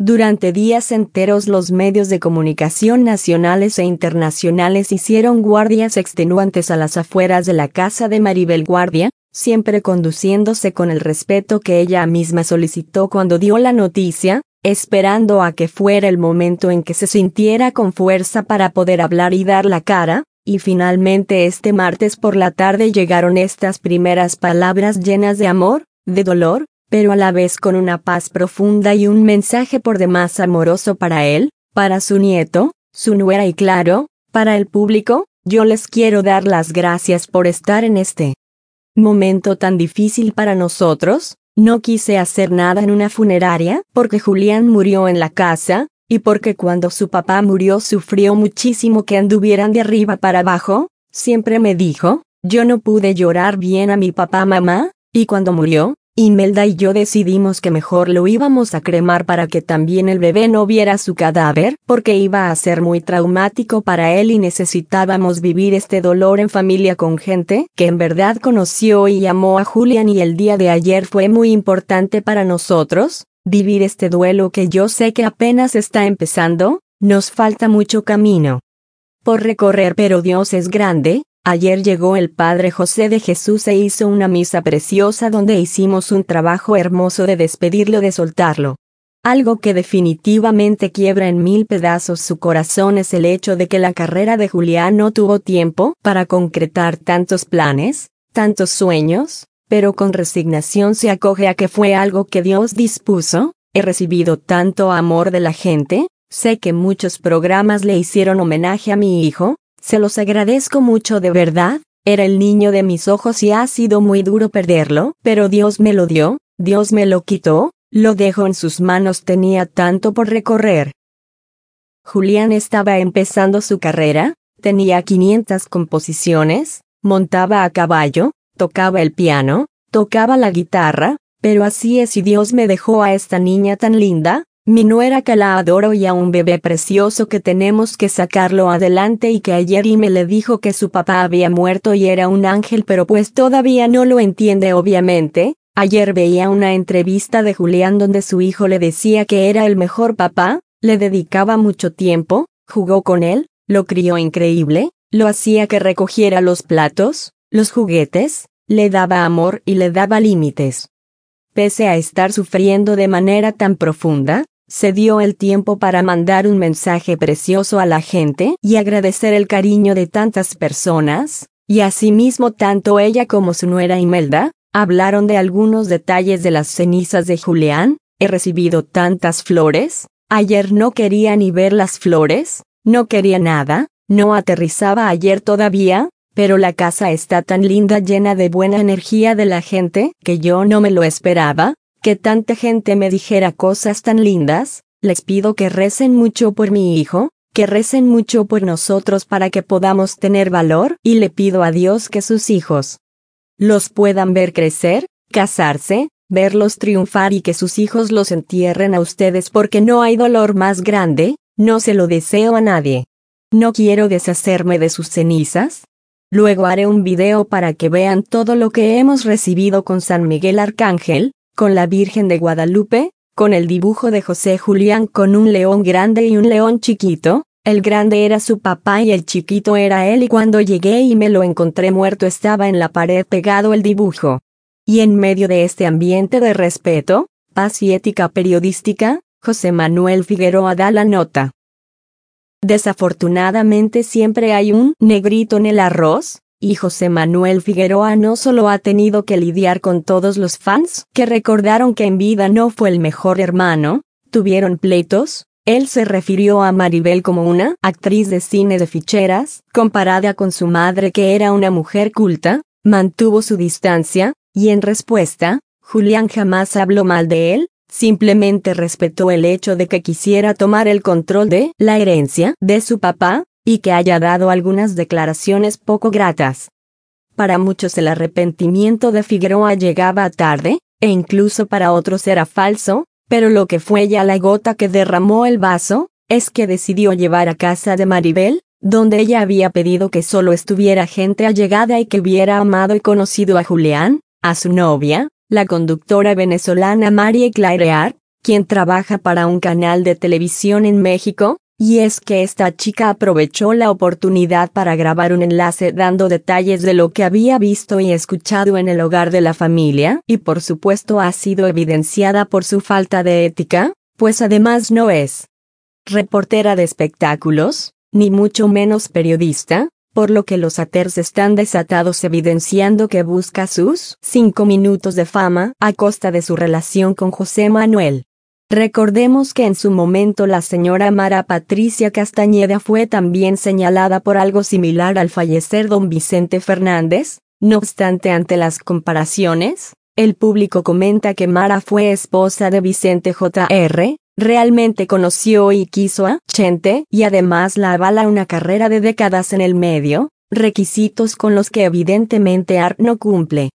Durante días enteros los medios de comunicación nacionales e internacionales hicieron guardias extenuantes a las afueras de la casa de Maribel Guardia, siempre conduciéndose con el respeto que ella misma solicitó cuando dio la noticia, esperando a que fuera el momento en que se sintiera con fuerza para poder hablar y dar la cara, y finalmente este martes por la tarde llegaron estas primeras palabras llenas de amor, de dolor, pero a la vez con una paz profunda y un mensaje por demás amoroso para él, para su nieto, su nuera y claro, para el público. Yo les quiero dar las gracias por estar en este momento tan difícil para nosotros. No quise hacer nada en una funeraria porque Julián murió en la casa, y porque cuando su papá murió sufrió muchísimo que anduvieran de arriba para abajo. Siempre me dijo, yo no pude llorar bien a mi papá mamá, y cuando murió, Imelda y yo decidimos que mejor lo íbamos a cremar para que también el bebé no viera su cadáver, porque iba a ser muy traumático para él y necesitábamos vivir este dolor en familia con gente que en verdad conoció y amó a Julián, y el día de ayer fue muy importante para nosotros, vivir este duelo que yo sé que apenas está empezando, nos falta mucho camino por recorrer, pero Dios es grande. Ayer llegó el Padre José de Jesús e hizo una misa preciosa donde hicimos un trabajo hermoso de despedirlo, de soltarlo. Algo que definitivamente quiebra en mil pedazos su corazón es el hecho de que la carrera de Julián no tuvo tiempo para concretar tantos planes, tantos sueños, pero con resignación se acoge a que fue algo que Dios dispuso. He recibido tanto amor de la gente, sé que muchos programas le hicieron homenaje a mi hijo. Se los agradezco mucho de verdad, era el niño de mis ojos y ha sido muy duro perderlo, pero Dios me lo dio, Dios me lo quitó, lo dejo en sus manos, tenía tanto por recorrer. Julián estaba empezando su carrera, tenía 500 composiciones, montaba a caballo, tocaba el piano, tocaba la guitarra, pero así es, y Dios me dejó a esta niña tan linda, mi nuera que la adoro, y a un bebé precioso que tenemos que sacarlo adelante, y que ayer me le dijo que su papá había muerto y era un ángel, pero pues todavía no lo entiende obviamente. Ayer veía una entrevista de Julián donde su hijo le decía que era el mejor papá, le dedicaba mucho tiempo, jugó con él, lo crió increíble, lo hacía que recogiera los platos, los juguetes, le daba amor y le daba límites. Pese a estar sufriendo de manera tan profunda, se dio el tiempo para mandar un mensaje precioso a la gente y agradecer el cariño de tantas personas, y asimismo tanto ella como su nuera Imelda hablaron de algunos detalles de las cenizas de Julián. He recibido tantas flores, ayer no quería ni ver las flores, no quería nada, no aterrizaba ayer todavía, pero la casa está tan linda, llena de buena energía de la gente, que yo no me lo esperaba, que tanta gente me dijera cosas tan lindas. Les pido que recen mucho por mi hijo, que recen mucho por nosotros para que podamos tener valor, y le pido a Dios que sus hijos los puedan ver crecer, casarse, verlos triunfar, y que sus hijos los entierren a ustedes, porque no hay dolor más grande, no se lo deseo a nadie. No quiero deshacerme de sus cenizas. Luego haré un video para que vean todo lo que hemos recibido con San Miguel Arcángel, con la Virgen de Guadalupe, con el dibujo de José Julián con un león grande y un león chiquito. El grande era su papá y el chiquito era él, y cuando llegué y me lo encontré muerto estaba en la pared pegado el dibujo. Y en medio de este ambiente de respeto, paz y ética periodística, José Manuel Figueroa da la nota. Desafortunadamente siempre hay un negrito en el arroz, y José Manuel Figueroa no solo ha tenido que lidiar con todos los fans que recordaron que en vida no fue el mejor hermano, tuvieron pleitos. Él se refirió a Maribel como una actriz de cine de ficheras, comparada con su madre que era una mujer culta, mantuvo su distancia, y en respuesta, Julián jamás habló mal de él, simplemente respetó el hecho de que quisiera tomar el control de la herencia de su papá, y que haya dado algunas declaraciones poco gratas. Para muchos el arrepentimiento de Figueroa llegaba tarde, e incluso para otros era falso, pero lo que fue ya la gota que derramó el vaso, es que decidió llevar a casa de Maribel, donde ella había pedido que solo estuviera gente allegada y que hubiera amado y conocido a Julián, a su novia, la conductora venezolana Marie Claire Hart, quien trabaja para un canal de televisión en México, y es que esta chica aprovechó la oportunidad para grabar un enlace dando detalles de lo que había visto y escuchado en el hogar de la familia, y por supuesto ha sido evidenciada por su falta de ética, pues además no es reportera de espectáculos, ni mucho menos periodista, por lo que los haters están desatados evidenciando que busca sus 5 minutos de fama a costa de su relación con José Manuel. Recordemos que en su momento la señora Mara Patricia Castañeda fue también señalada por algo similar al fallecer don Vicente Fernández. No obstante, ante las comparaciones, el público comenta que Mara fue esposa de Vicente Jr., realmente conoció y quiso a Chente y además la avala una carrera de décadas en el medio, requisitos con los que evidentemente Art no cumple.